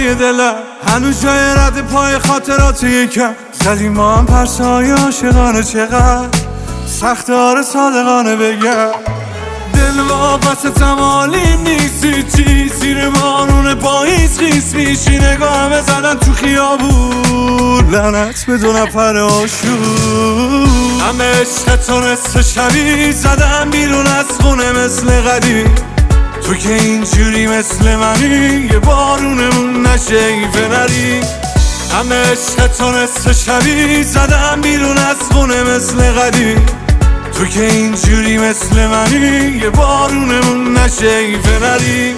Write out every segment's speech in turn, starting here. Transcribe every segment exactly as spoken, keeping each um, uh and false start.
های دلم هنوز جای رد پای خاطرات یکم زدیم ما هم پرسای عاشقانه چقدر سخت آره صادقانه بگم دل واپستم عالیم نیستی چی زیر بارون پاییز خیس میشی نگاهم زدن تو خیابون لعنت به دو نفر آشون همه عشق تو نصف شبی زدم بیرون از خونه مثل قدیم تو که اینجوری مثل منی یه بارونمون نشه ایفه نری همه عشق تو نصف شبی زدم بیرون از خونه مثل قدیم تو که اینجوری مثل منی یه بارونمون نشه ایفه نری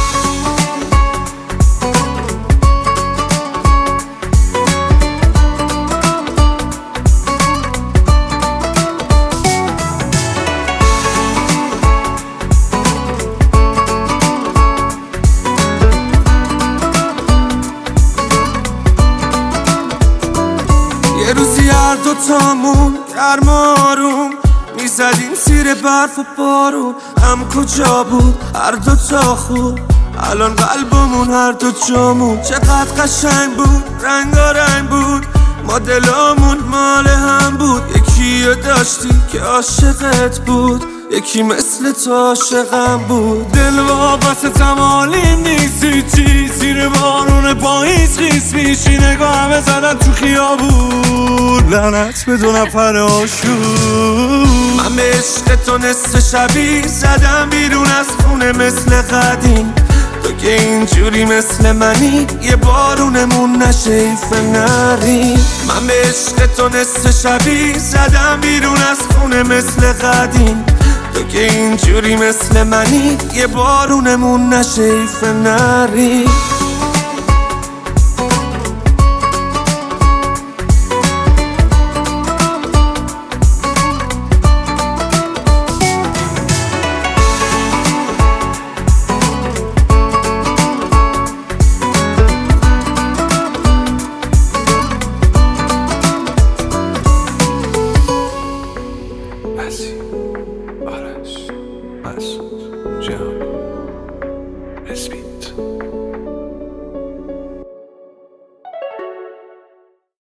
یه روزی هر دوتامون گرم آروم میزدیم زیر برف و بارون هم کجا بود هر دوتا خوب الان قلبمون هر دو جامون چقدر قشنگ بود رنگارنگ بود ما دلامون مال هم بود یکی رو داشتی که عاشقت بود یکی مثل تو عاشقم بود دل واپستم عالیم نیستی چی زیر بارون پاییز خیس میشی نگاهم زدن تو خیابون لعنت به دو نفر آشون من به عشق تو نصف شبی زدم بیرون از خونه مثل قدیم تو که اینجوری مثل منی یه بارونمون نشه ایفه نری من به عشق تو نصف شبی زدم بیرون از خونه مثل قدیم تو که اینجوری مثل منی یه بارونمون نشه ایفه نری